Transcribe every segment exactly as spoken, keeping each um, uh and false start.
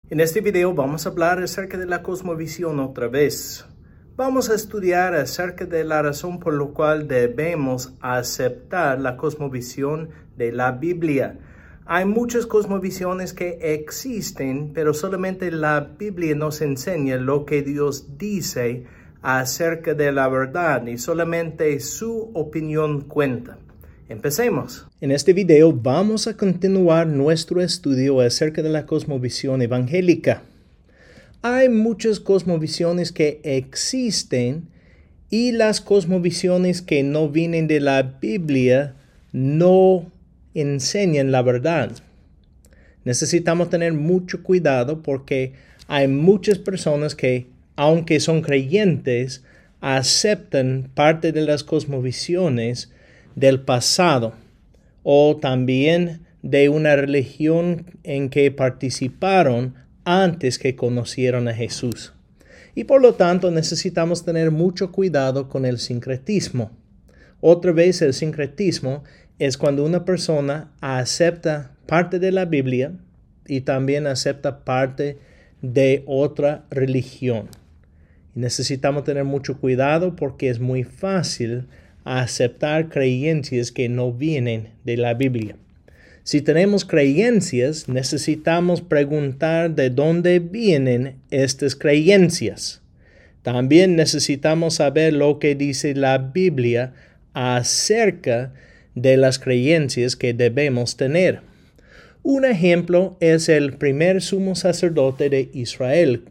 En este video vamos a hablar acerca de la cosmovisión otra vez. Vamos a estudiar acerca de la razón por la cual debemos aceptar la cosmovisión de la Biblia. Hay muchas cosmovisiones que existen, pero solamente la Biblia nos enseña lo que Dios dice acerca de la verdad y solamente su opinión cuenta. Empecemos. En este video vamos a continuar nuestro estudio acerca de la cosmovisión evangélica. Hay muchas cosmovisiones que existen y las cosmovisiones que no vienen de la Biblia no enseñan la verdad. Necesitamos tener mucho cuidado porque hay muchas personas que, aunque son creyentes, aceptan parte de las cosmovisiones del pasado o también de una religión en que participaron antes que conocieron a Jesús. Y por lo tanto necesitamos tener mucho cuidado con el sincretismo. Otra vez el sincretismo es cuando una persona acepta parte de la Biblia y también acepta parte de otra religión. Y necesitamos tener mucho cuidado porque es muy fácil aceptar creencias que no vienen de la Biblia. Si tenemos creencias, necesitamos preguntar de dónde vienen estas creencias. También necesitamos saber lo que dice la Biblia acerca de las creencias que debemos tener. Un ejemplo es el primer sumo sacerdote de Israel,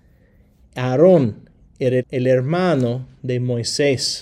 Aarón, el, el hermano de Moisés.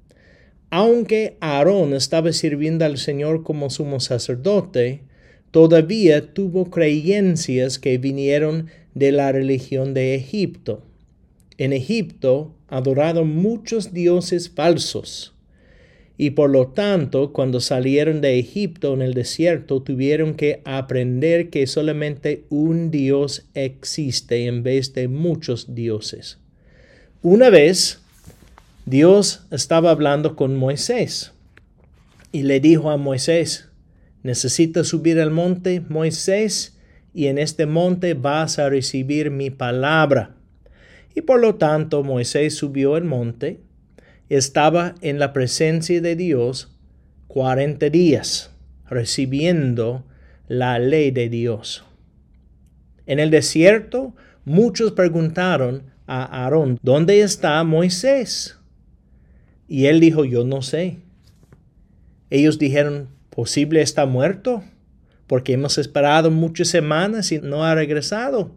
Aunque Aarón estaba sirviendo al Señor como sumo sacerdote, todavía tuvo creencias que vinieron de la religión de Egipto. En Egipto adoraron muchos dioses falsos y por lo tanto cuando salieron de Egipto en el desierto tuvieron que aprender que solamente un Dios existe en vez de muchos dioses. Una vez Dios estaba hablando con Moisés y le dijo a Moisés, necesitas subir al monte, Moisés, y en este monte vas a recibir mi palabra. Y por lo tanto Moisés subió al monte, estaba en la presencia de Dios cuarenta días, recibiendo la ley de Dios. En el desierto, muchos preguntaron a Aarón, ¿dónde está Moisés? Y él dijo, yo no sé. Ellos dijeron, ¿posible está muerto? Porque hemos esperado muchas semanas y no ha regresado.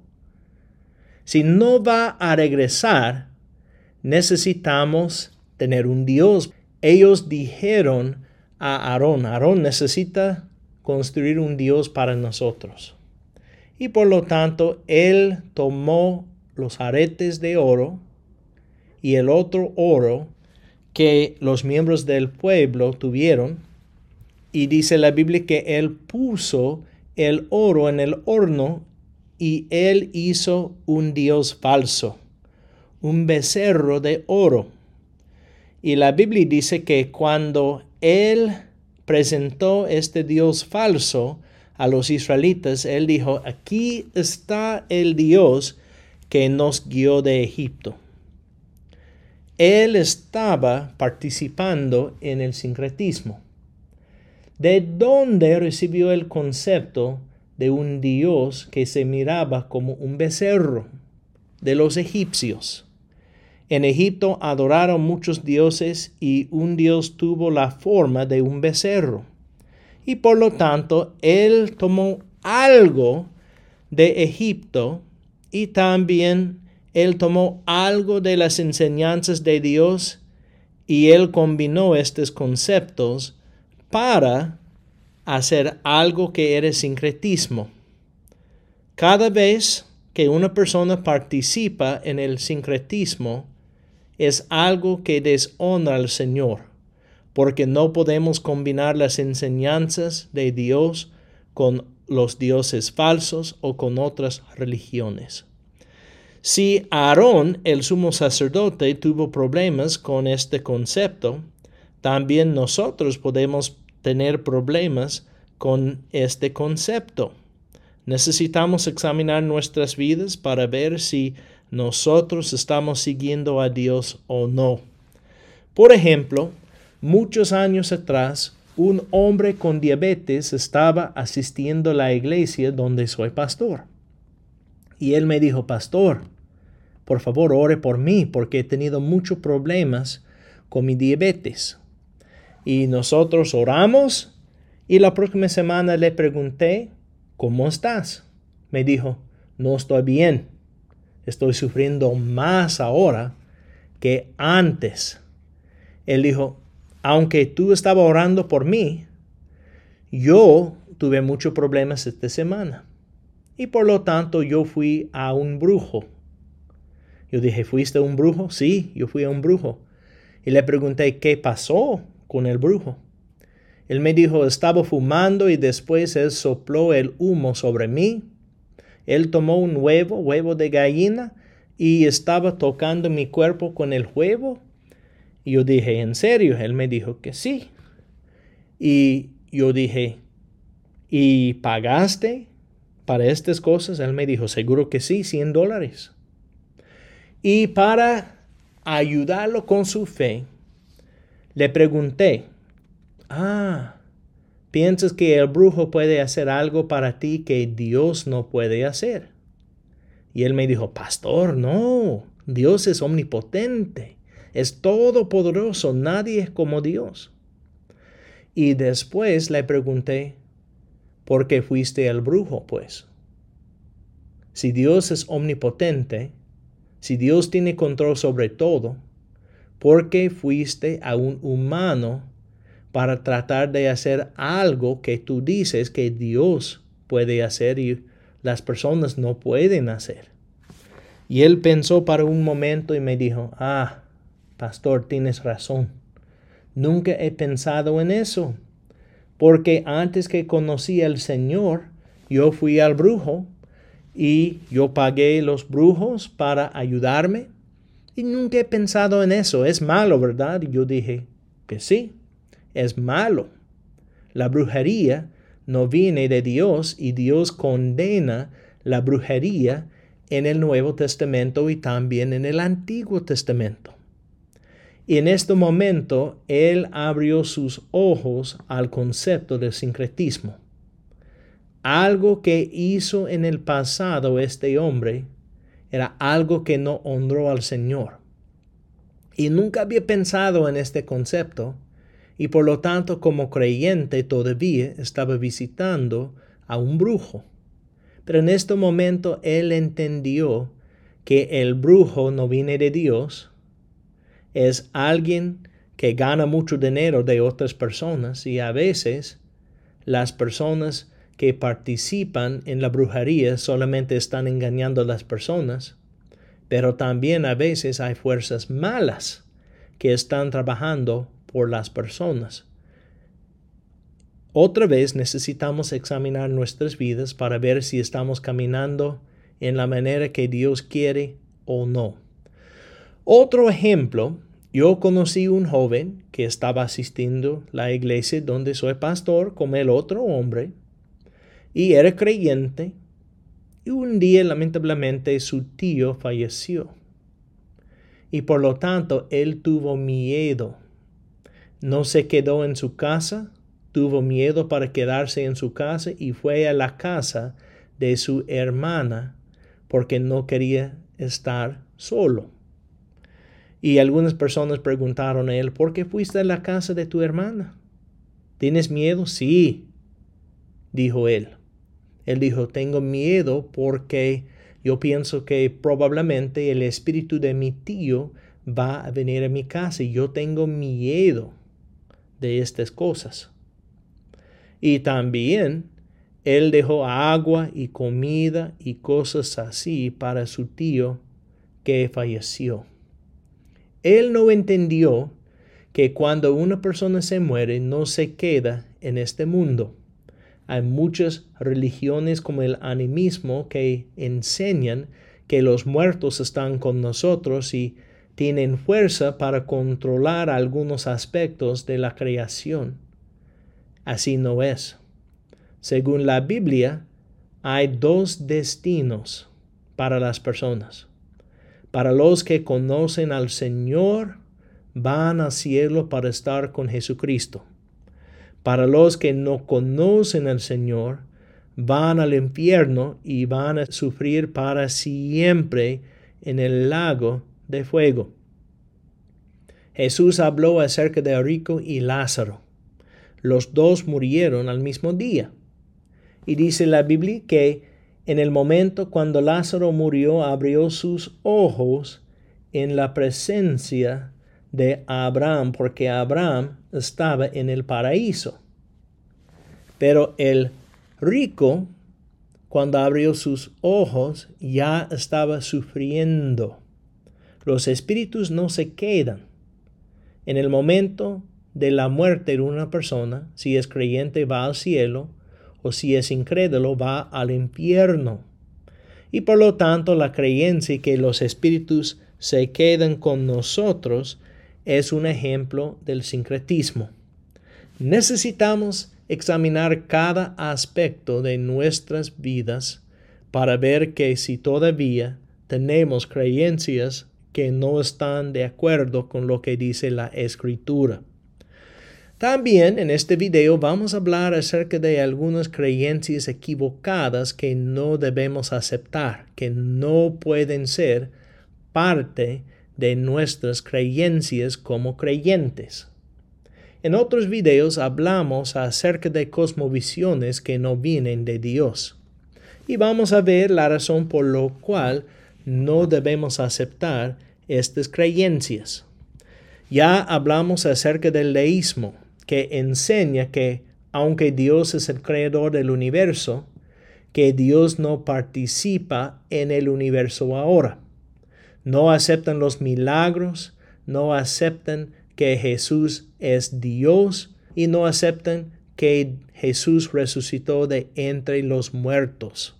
Si no va a regresar, necesitamos tener un Dios. Ellos dijeron a Aarón, Aarón necesita construir un Dios para nosotros. Y por lo tanto, él tomó los aretes de oro y el otro oro que los miembros del pueblo tuvieron, y dice la Biblia que él puso el oro en el horno y él hizo un dios falso, un becerro de oro. Y la Biblia dice que cuando él presentó este dios falso a los israelitas, él dijo, aquí está el Dios que nos guió de Egipto. Él estaba participando en el sincretismo. ¿De dónde recibió el concepto de un Dios que se miraba como un becerro? De los egipcios. En Egipto adoraron muchos dioses y un dios tuvo la forma de un becerro. Y por lo tanto, él tomó algo de Egipto y también él tomó algo de las enseñanzas de Dios y él combinó estos conceptos para hacer algo que era sincretismo. Cada vez que una persona participa en el sincretismo, es algo que deshonra al Señor, porque no podemos combinar las enseñanzas de Dios con los dioses falsos o con otras religiones. Si Aarón, el sumo sacerdote, tuvo problemas con este concepto, también nosotros podemos tener problemas con este concepto. Necesitamos examinar nuestras vidas para ver si nosotros estamos siguiendo a Dios o no. Por ejemplo, muchos años atrás, un hombre con diabetes estaba asistiendo a la iglesia donde soy pastor. Y él me dijo, pastor, por favor, ore por mí porque he tenido muchos problemas con mi diabetes. Y nosotros oramos y la próxima semana le pregunté, ¿cómo estás? Me dijo, no estoy bien. Estoy sufriendo más ahora que antes. Él dijo, aunque tú estabas orando por mí, yo tuve muchos problemas esta semana. Y por lo tanto yo fui a un brujo. Yo dije, ¿fuiste a un brujo? Sí, yo fui a un brujo. Y le pregunté, ¿qué pasó con el brujo? Él me dijo, estaba fumando y después él sopló el humo sobre mí. Él tomó un huevo, huevo de gallina, y estaba tocando mi cuerpo con el huevo. Y yo dije, ¿en serio? Él me dijo que sí. Y yo dije, ¿y pagaste para estas cosas? Él me dijo, seguro que sí, cien dólares. Y para ayudarlo con su fe, le pregunté, ah, ¿piensas que el brujo puede hacer algo para ti que Dios no puede hacer? Y él me dijo, pastor, no, Dios es omnipotente, es todopoderoso, nadie es como Dios. Y después le pregunté, ¿por qué fuiste al brujo, pues? Si Dios es omnipotente, si Dios tiene control sobre todo, ¿por qué fuiste a un humano para tratar de hacer algo que tú dices que Dios puede hacer y las personas no pueden hacer? Y él pensó para un momento y me dijo, ah, pastor, tienes razón. Nunca he pensado en eso, porque antes que conocí al Señor, yo fui al brujo y yo pagué los brujos para ayudarme. Y nunca he pensado en eso. Es malo, ¿verdad? Y yo dije que sí, es malo. La brujería no viene de Dios y Dios condena la brujería en el Nuevo Testamento y también en el Antiguo Testamento. Y en este momento, él abrió sus ojos al concepto del sincretismo. Algo que hizo en el pasado este hombre era algo que no honró al Señor. Y nunca había pensado en este concepto y por lo tanto como creyente todavía estaba visitando a un brujo. Pero en este momento él entendió que el brujo no viene de Dios, es alguien que gana mucho dinero de otras personas y a veces las personas que participan en la brujería solamente están engañando a las personas, pero también a veces hay fuerzas malas que están trabajando por las personas. Otra vez necesitamos examinar nuestras vidas para ver si estamos caminando en la manera que Dios quiere o no. Otro ejemplo, yo conocí un joven que estaba asistiendo a la iglesia donde soy pastor con el otro hombre y era creyente y un día lamentablemente su tío falleció y por lo tanto él tuvo miedo. No se quedó en su casa, tuvo miedo para quedarse en su casa y fue a la casa de su hermana porque no quería estar solo. Y algunas personas preguntaron a él, ¿por qué fuiste a la casa de tu hermana? ¿Tienes miedo? Sí, dijo él. Él dijo, tengo miedo porque yo pienso que probablemente el espíritu de mi tío va a venir a mi casa y yo tengo miedo de estas cosas. Y también él dejó agua y comida y cosas así para su tío que falleció. Él no entendió que cuando una persona se muere no se queda en este mundo. Hay muchas religiones como el animismo que enseñan que los muertos están con nosotros y tienen fuerza para controlar algunos aspectos de la creación. Así no es. Según la Biblia, hay dos destinos para las personas. Para los que conocen al Señor, van al cielo para estar con Jesucristo. Para los que no conocen al Señor, van al infierno y van a sufrir para siempre en el lago de fuego. Jesús habló acerca de Rico y Lázaro. Los dos murieron al mismo día. Y dice la Biblia que en el momento cuando Lázaro murió, abrió sus ojos en la presencia de Abraham, porque Abraham estaba en el paraíso. Pero el rico, cuando abrió sus ojos, ya estaba sufriendo. Los espíritus no se quedan. En el momento de la muerte de una persona, si es creyente va al cielo, o si es incrédulo va al infierno. Y por lo tanto la creencia que los espíritus se quedan con nosotros es un ejemplo del sincretismo. Necesitamos examinar cada aspecto de nuestras vidas para ver que si todavía tenemos creencias que no están de acuerdo con lo que dice la Escritura. También en este video vamos a hablar acerca de algunas creencias equivocadas que no debemos aceptar, que no pueden ser parte de nuestras creencias como creyentes. En otros videos hablamos acerca de cosmovisiones que no vienen de Dios. Y vamos a ver la razón por la cual no debemos aceptar estas creencias. Ya hablamos acerca del deísmo, que enseña que, aunque Dios es el creador del universo, que Dios no participa en el universo ahora. No aceptan los milagros, no aceptan que Jesús es Dios y no aceptan que Jesús resucitó de entre los muertos.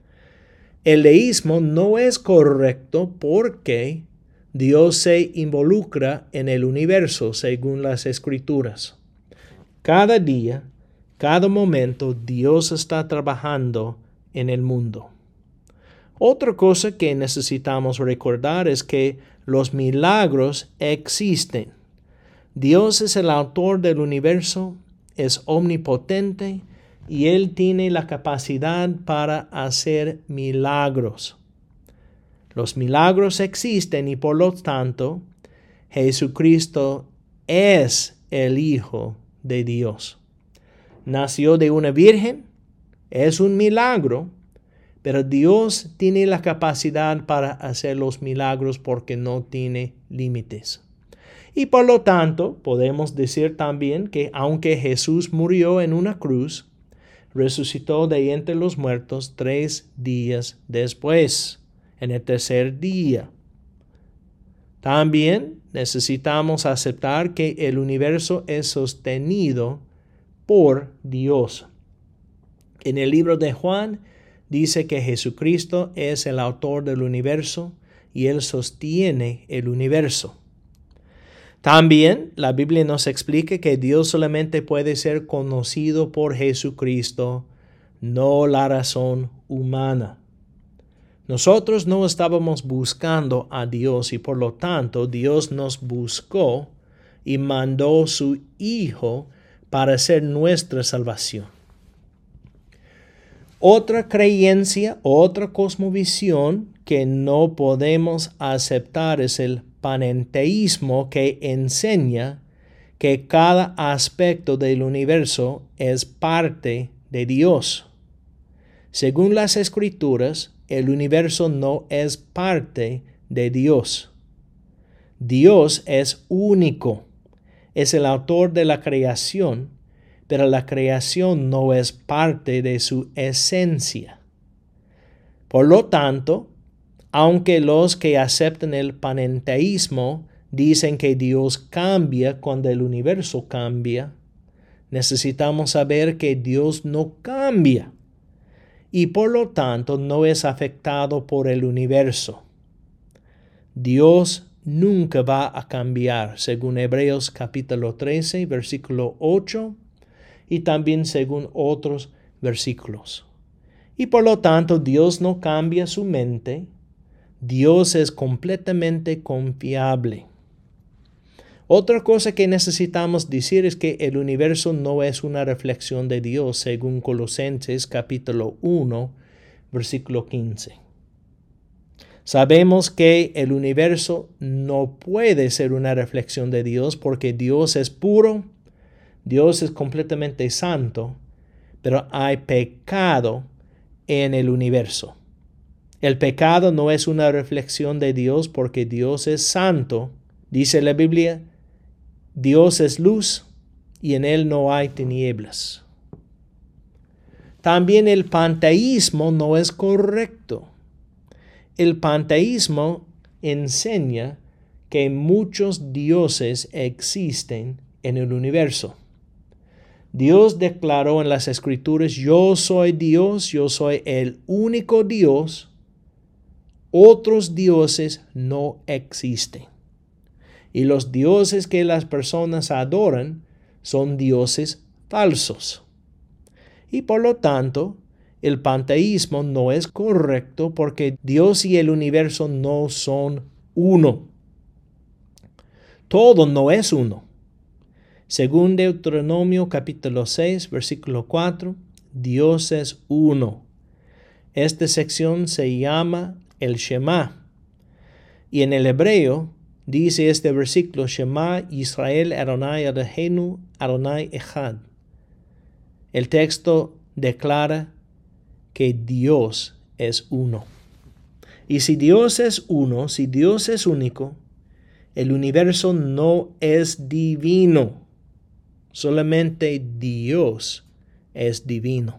El deísmo no es correcto porque Dios se involucra en el universo según las Escrituras. Cada día, cada momento, Dios está trabajando en el mundo. Otra cosa que necesitamos recordar es que los milagros existen. Dios es el autor del universo, es omnipotente y Él tiene la capacidad para hacer milagros. Los milagros existen y por lo tanto, Jesucristo es el Hijo de Dios. Nació de una virgen, es un milagro, pero Dios tiene la capacidad para hacer los milagros porque no tiene límites. Y por lo tanto, podemos decir también que aunque Jesús murió en una cruz, resucitó de entre los muertos tres días después, en el tercer día. También necesitamos aceptar que el universo es sostenido por Dios. En el libro de Juan dice que Jesucristo es el autor del universo y Él sostiene el universo. También la Biblia nos explica que Dios solamente puede ser conocido por Jesucristo, no la razón humana. Nosotros no estábamos buscando a Dios y por lo tanto Dios nos buscó y mandó su Hijo para ser nuestra salvación. Otra creencia, otra cosmovisión que no podemos aceptar es el panenteísmo, que enseña que cada aspecto del universo es parte de Dios. Según las Escrituras, el universo no es parte de Dios. Dios es único, es el autor de la creación, pero la creación no es parte de su esencia. Por lo tanto, aunque los que aceptan el panenteísmo dicen que Dios cambia cuando el universo cambia, necesitamos saber que Dios no cambia y por lo tanto no es afectado por el universo. Dios nunca va a cambiar, según Hebreos capítulo trece, versículo ocho, y también según otros versículos. Y por lo tanto, Dios no cambia su mente. Dios es completamente confiable. Otra cosa que necesitamos decir es que el universo no es una reflexión de Dios, según Colosenses capítulo uno, versículo quince. Sabemos que el universo no puede ser una reflexión de Dios porque Dios es puro, Dios es completamente santo, pero hay pecado en el universo. El pecado no es una reflexión de Dios porque Dios es santo. Dice la Biblia, Dios es luz y en él no hay tinieblas. También el panteísmo no es correcto. El panteísmo enseña que muchos dioses existen en el universo. Dios declaró en las Escrituras, yo soy Dios, yo soy el único Dios. Otros dioses no existen. Y los dioses que las personas adoran son dioses falsos. Y por lo tanto, el panteísmo no es correcto porque Dios y el universo no son uno. Todo no es uno. Según Deuteronomio capítulo seis, versículo cuatro, Dios es uno. Esta sección se llama el Shema. Y en el hebreo dice este versículo, Shema Israel Adonai Eloheinu Adonai Echad. El texto declara que Dios es uno. Y si Dios es uno, si Dios es único, el universo no es divino. Solamente Dios es divino.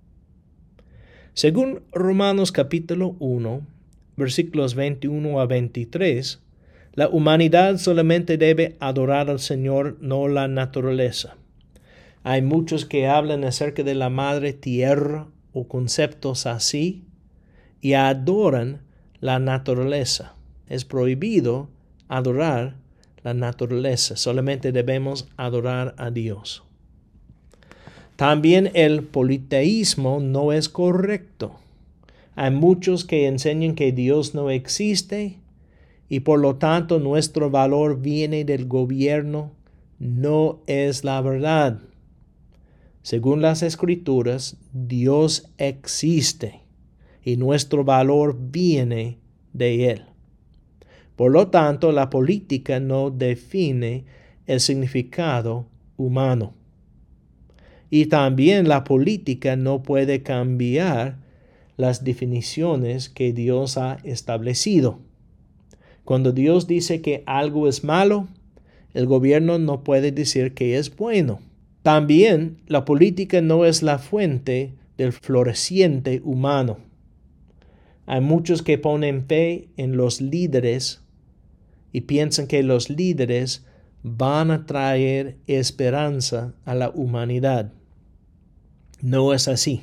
Según Romanos capítulo uno, versículos veintiuno a veintitrés, la humanidad solamente debe adorar al Señor, no la naturaleza. Hay muchos que hablan acerca de la madre tierra o conceptos así y adoran la naturaleza. Es prohibido adorar la naturaleza, solamente debemos adorar a Dios. También el politeísmo no es correcto. Hay muchos que enseñan que Dios no existe y por lo tanto nuestro valor viene del gobierno. No es la verdad. Según las Escrituras, Dios existe y nuestro valor viene de Él. Por lo tanto, la política no define el significado humano. Y también la política no puede cambiar las definiciones que Dios ha establecido. Cuando Dios dice que algo es malo, el gobierno no puede decir que es bueno. También la política no es la fuente del floreciente humano. Hay muchos que ponen fe en los líderes y piensan que los líderes van a traer esperanza a la humanidad. No es así.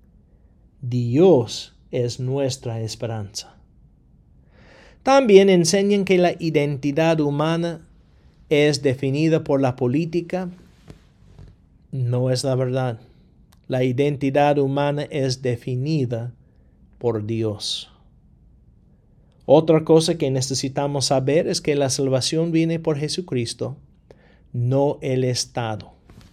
Dios es nuestra esperanza. También enseñan que la identidad humana es definida por la política. No es la verdad. La identidad humana es definida por Dios. Otra cosa que necesitamos saber es que la salvación viene por Jesucristo, no el Estado.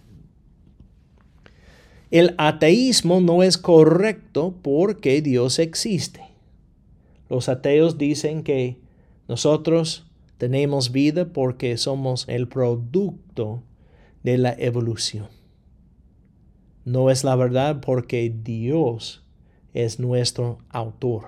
El ateísmo no es correcto porque Dios existe. Los ateos dicen que nosotros tenemos vida porque somos el producto de la evolución. No es la verdad porque Dios es nuestro autor.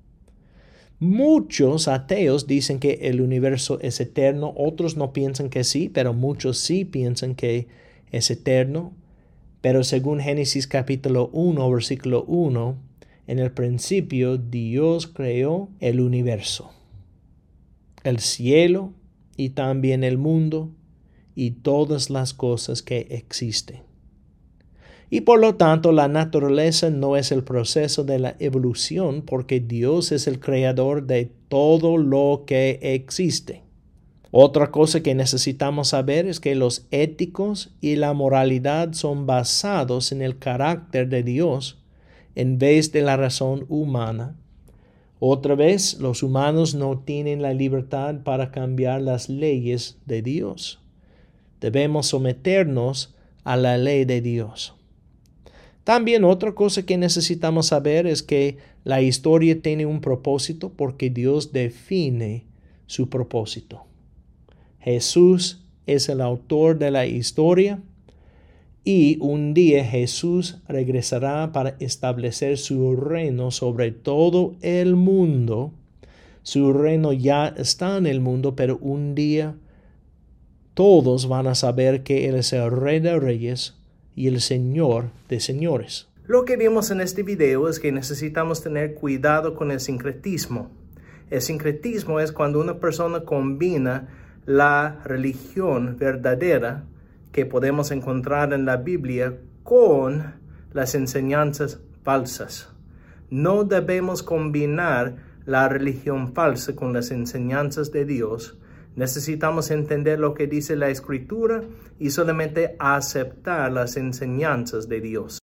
Muchos ateos dicen que el universo es eterno, otros no piensan que sí, pero muchos sí piensan que es eterno. Pero según Génesis capítulo uno, versículo uno, en el principio Dios creó el universo, el cielo y también el mundo y todas las cosas que existen. Y por lo tanto, la naturaleza no es el proceso de la evolución porque Dios es el creador de todo lo que existe. Otra cosa que necesitamos saber es que los éticos y la moralidad son basados en el carácter de Dios en vez de la razón humana. Otra vez, los humanos no tienen la libertad para cambiar las leyes de Dios. Debemos someternos a la ley de Dios. También otra cosa que necesitamos saber es que la historia tiene un propósito porque Dios define su propósito. Jesús es el autor de la historia y un día Jesús regresará para establecer su reino sobre todo el mundo. Su reino ya está en el mundo, pero un día todos van a saber que Él es el Rey de Reyes y el Señor de señores. Lo que vimos en este video es que necesitamos tener cuidado con el sincretismo. El sincretismo es cuando una persona combina la religión verdadera que podemos encontrar en la Biblia con las enseñanzas falsas. No debemos combinar la religión falsa con las enseñanzas de Dios. Necesitamos entender lo que dice la Escritura y solamente aceptar las enseñanzas de Dios.